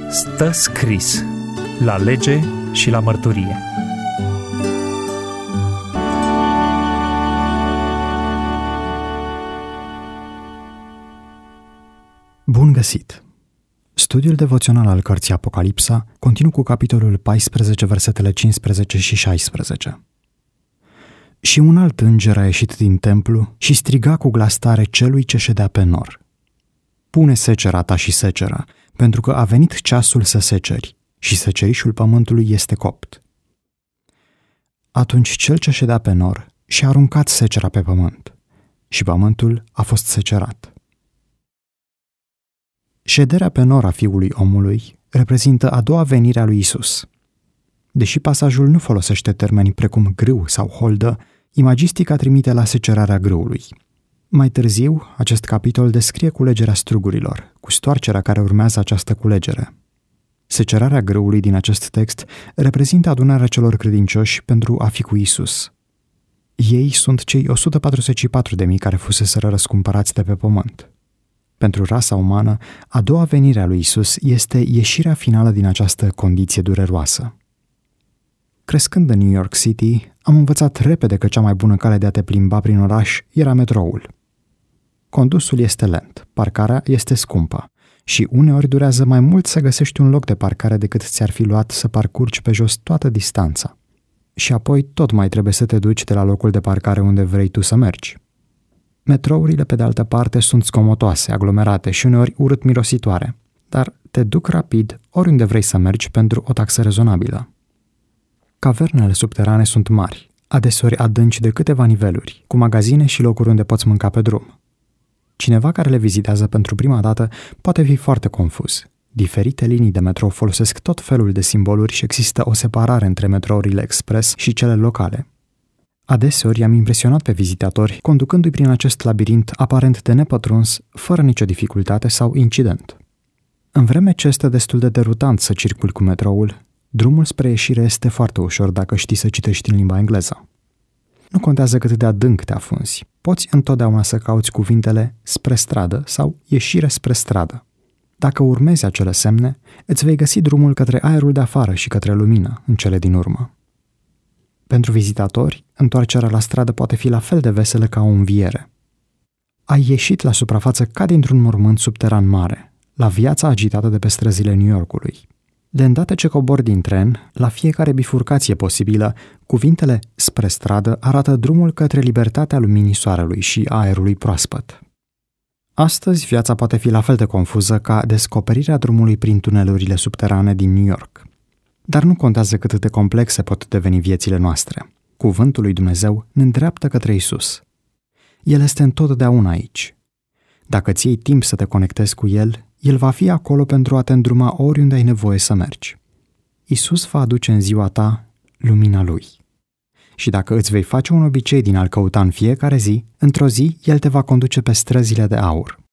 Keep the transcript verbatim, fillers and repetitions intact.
Stă scris la lege și la mărturie. Bun găsit! Studiul devoțional al cărții Apocalipsa continuă cu capitolul paisprezece, versetele cincisprezece și șaisprezece. Și un alt înger a ieșit din templu și striga cu glas tare celui ce ședea pe nor: Pune secera ta și secera, pentru că a venit ceasul să seceri și secerișul pământului este copt. Atunci cel ce ședea pe nor și-a aruncat secera pe pământ și pământul a fost secerat. Șederea pe nor a Fiului Omului reprezintă a doua venire a lui Isus. Deși pasajul nu folosește termeni precum grâu sau holdă, imagistica trimite la secerarea grâului. Mai târziu, acest capitol descrie culegerea strugurilor, cu stoarcerea care urmează această culegere. Secerarea grâului din acest text reprezintă adunarea celor credincioși pentru a fi cu Isus. Ei sunt cei o sută patruzeci și patru de mii care fuseseră răscumpărați de pe pământ. Pentru rasa umană, a doua venire a lui Isus este ieșirea finală din această condiție dureroasă. Crescând în New York City, am învățat repede că cea mai bună cale de a te plimba prin oraș era metroul. Condusul este lent, parcarea este scumpă și uneori durează mai mult să găsești un loc de parcare decât ți-ar fi luat să parcurgi pe jos toată distanța. Și apoi tot mai trebuie să te duci de la locul de parcare unde vrei tu să mergi. Metrourile, pe de altă parte, sunt scomotoase, aglomerate și uneori urât mirositoare, dar te duc rapid oriunde vrei să mergi pentru o taxă rezonabilă. Cavernele subterane sunt mari, adeseori adânci de câteva niveluri, cu magazine și locuri unde poți mânca pe drum. Cineva care le vizitează pentru prima dată poate fi foarte confuz. Diferite linii de metrou folosesc tot felul de simboluri și există o separare între metrourile expres și cele locale. Adeseori i-am impresionat pe vizitatori conducându-i prin acest labirint aparent de nepătruns, fără nicio dificultate sau incident. În vreme ce este destul de derutant să circuli cu metroul, drumul spre ieșire este foarte ușor dacă știi să citești în limba engleză. Nu contează cât de adânc te afunzi, poți întotdeauna să cauți cuvintele spre stradă sau ieșire spre stradă. Dacă urmezi acele semne, îți vei găsi drumul către aerul de afară și către lumină în cele din urmă. Pentru vizitatori, întoarcerea la stradă poate fi la fel de veselă ca o înviere. Ai ieșit la suprafață ca dintr-un mormânt subteran mare, la viața agitată de pe străzile New Yorkului. De îndată ce cobori din tren, la fiecare bifurcație posibilă, cuvintele spre stradă arată drumul către libertatea luminii soarelui și aerului proaspăt. Astăzi, viața poate fi la fel de confuză ca descoperirea drumului prin tunelurile subterane din New York. Dar nu contează cât de complexe pot deveni viețile noastre. Cuvântul lui Dumnezeu ne îndreaptă către Isus. El este întotdeauna aici. Dacă ți iei timp să te conectezi cu El, El va fi acolo pentru a te îndruma oriunde ai nevoie să mergi. Isus va aduce în ziua ta lumina Lui. Și dacă îți vei face un obicei din a-L căuta în fiecare zi, într-o zi El te va conduce pe străzile de aur.